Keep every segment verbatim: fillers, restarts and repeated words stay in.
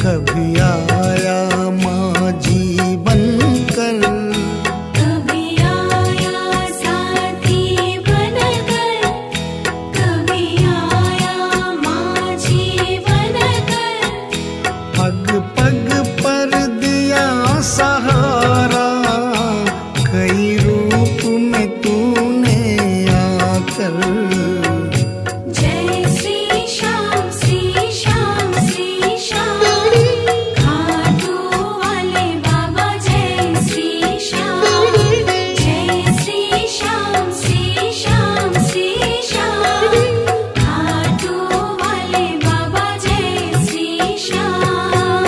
कभी आया माझी बनकर, कभी आया साथी बनकर, कभी आया माझी बनकर, पग पग पर दिया सहारा, कई रूप में तूने आकर। जय श्री श्याम श्री श्याम श्री श्याम, खाटू वाले बाबा जय श्री श्याम, जय श्री श्याम श्री श्याम श्री श्याम, खाटू वाले बाबा जय श्री श्याम।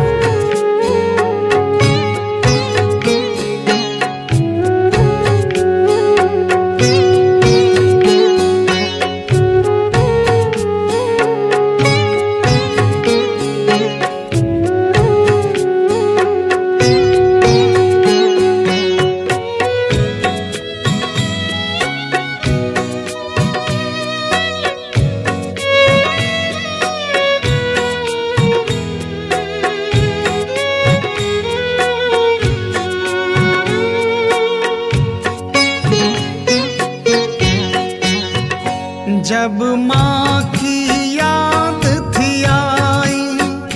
जब माँ की याद थी आई,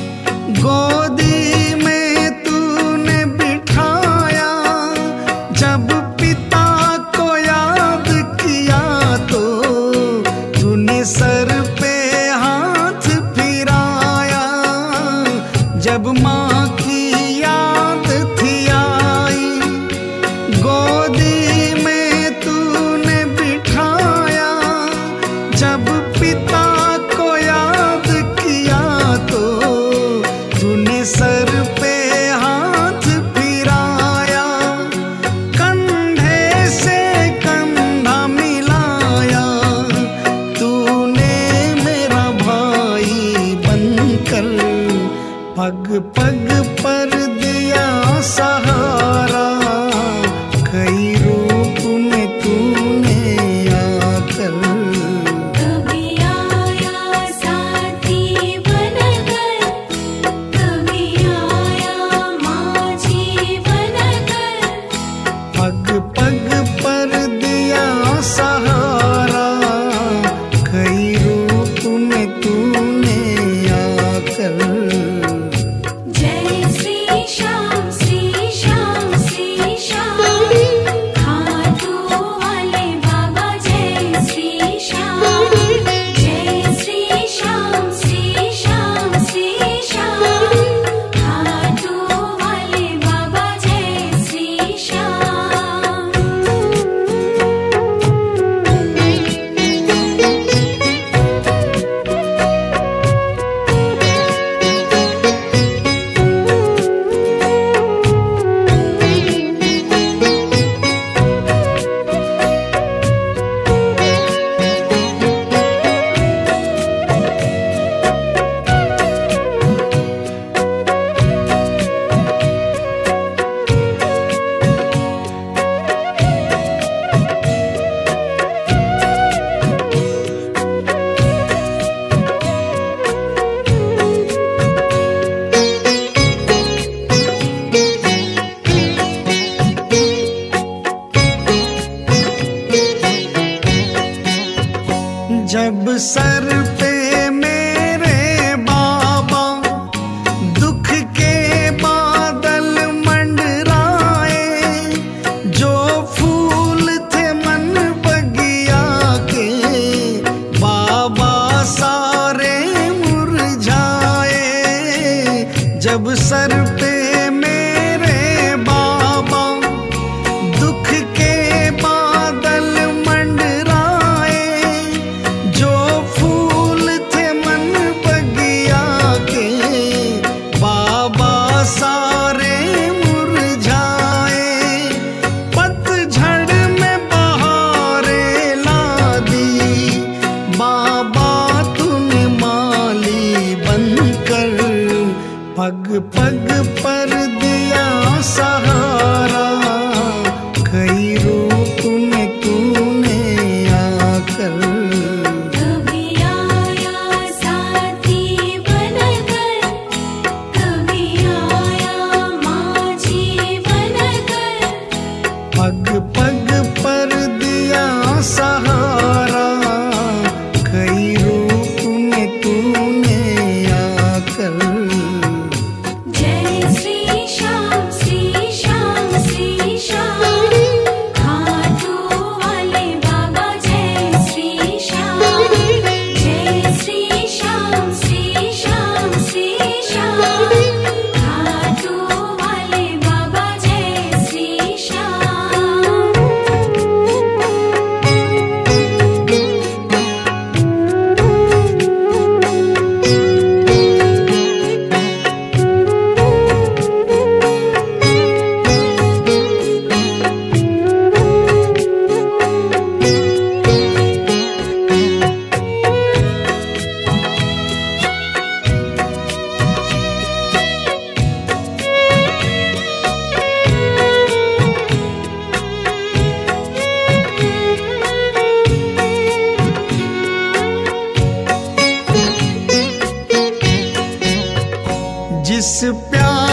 गोदी में तूने बिठाया, जब पिता को याद किया तो तूने सर पे हाथ फिराया। जब माँ की याद थी आई, गोदी में तूने बिठाया, जब पिता को याद किया तो तूने सर पे हाथ फिराया। कंधे से कंधा मिलाया, तूने मेरा भाई बनकर, पग पग पर दिया सहारा, कई रूप में तूने आकर। कभी आया साथी बनकर, कभी आया माझी बनकर, पग पग पर दिया सहारा, कई रूप में तूने आकर। जय श्री श्याम श्री श्याम श्री श्याम, खाटू वाले बाबा जय श्री श्याम, जय श्री श्याम श्री श्याम श्री श्याम, खाटू वाले बाबा जय श्री श्याम। जब सर पे मेरे बाबा दुख के बादल मंडराए, जो फूल थे मन बगिया के बाबा सारे मुरझाए। जब सर पे मेरे बाबा दुख के बादल मंडराए, जो फूल थे मन बगिया के बाबा सारे मुरझाए। पतझड़ में बहारें ला दी, बाबा तूने माली बनकर, पग पग पर दिया सहारा, कई रूप में तूने आकर। कभी आया साथी बनकर, जिस प्यार